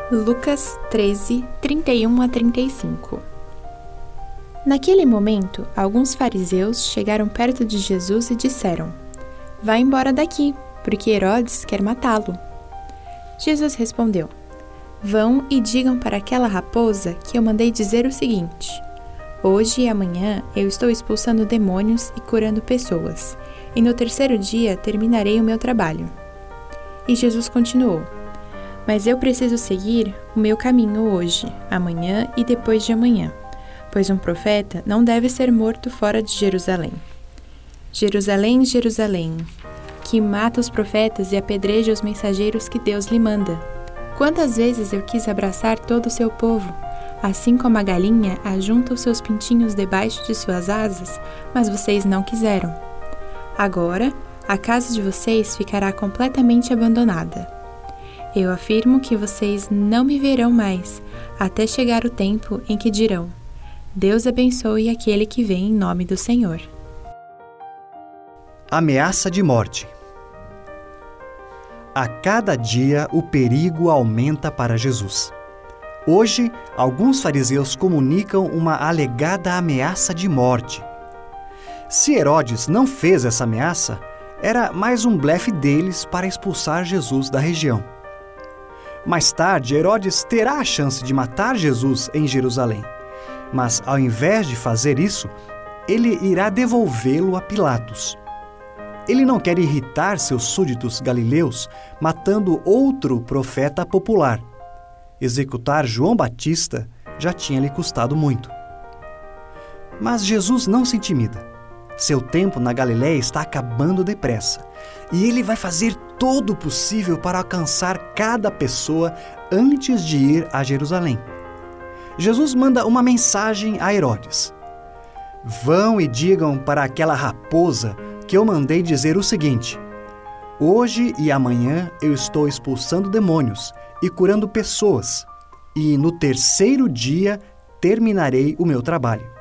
Lucas 13, 31 a 35. Naquele momento, alguns fariseus chegaram perto de Jesus e disseram: "Vá embora daqui, porque Herodes quer matá-lo." Jesus respondeu: "Vão e digam para aquela raposa que eu mandei dizer o seguinte: hoje e amanhã eu estou expulsando demônios e curando pessoas, e no terceiro dia terminarei o meu trabalho." E Jesus continuou: "Mas eu preciso seguir o meu caminho hoje, amanhã e depois de amanhã, pois um profeta não deve ser morto fora de Jerusalém. Jerusalém, Jerusalém, que mata os profetas e apedreja os mensageiros que Deus lhe manda. Quantas vezes eu quis abraçar todo o seu povo, assim como a galinha ajunta os seus pintinhos debaixo de suas asas, mas vocês não quiseram. Agora, a casa de vocês ficará completamente abandonada. Eu afirmo que vocês não me verão mais, até chegar o tempo em que dirão: Deus abençoe aquele que vem em nome do Senhor." Ameaça de morte. A cada dia o perigo aumenta para Jesus. Hoje, alguns fariseus comunicam uma alegada ameaça de morte. Se Herodes não fez essa ameaça, era mais um blefe deles para expulsar Jesus da região. Mais tarde, Herodes terá a chance de matar Jesus em Jerusalém, mas ao invés de fazer isso, ele irá devolvê-lo a Pilatos. Ele não quer irritar seus súditos galileus matando outro profeta popular. Executar João Batista já tinha lhe custado muito. Mas Jesus não se intimida. Seu tempo na Galiléia está acabando depressa, e ele vai fazer todo o possível para alcançar cada pessoa antes de ir a Jerusalém. Jesus manda uma mensagem a Herodes: "Vão e digam para aquela raposa que eu mandei dizer o seguinte: hoje e amanhã eu estou expulsando demônios e curando pessoas, e no terceiro dia terminarei o meu trabalho."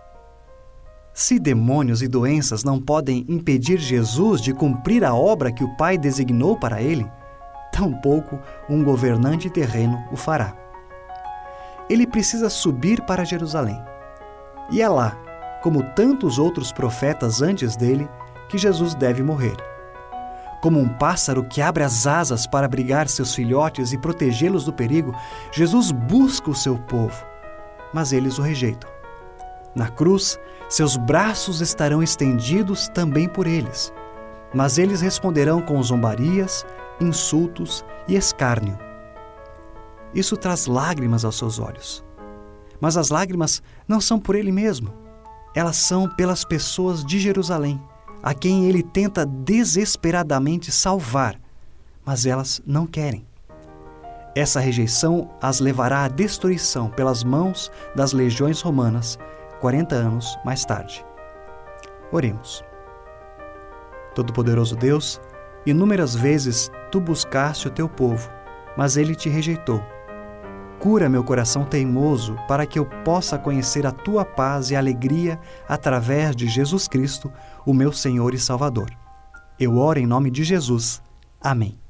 Se demônios e doenças não podem impedir Jesus de cumprir a obra que o Pai designou para ele, tampouco um governante terreno o fará. Ele precisa subir para Jerusalém. E é lá, como tantos outros profetas antes dele, que Jesus deve morrer. Como um pássaro que abre as asas para abrigar seus filhotes e protegê-los do perigo, Jesus busca o seu povo, mas eles o rejeitam. Na cruz, seus braços estarão estendidos também por eles, mas eles responderão com zombarias, insultos e escárnio. Isso traz lágrimas aos seus olhos. Mas as lágrimas não são por ele mesmo. Elas são pelas pessoas de Jerusalém, a quem ele tenta desesperadamente salvar, mas elas não querem. Essa rejeição as levará à destruição pelas mãos das legiões romanas 40 anos mais tarde. Oremos. Todo-Poderoso Deus, inúmeras vezes tu buscaste o teu povo, mas ele te rejeitou. Cura meu coração teimoso para que eu possa conhecer a tua paz e alegria através de Jesus Cristo, o meu Senhor e Salvador. Eu oro em nome de Jesus. Amém.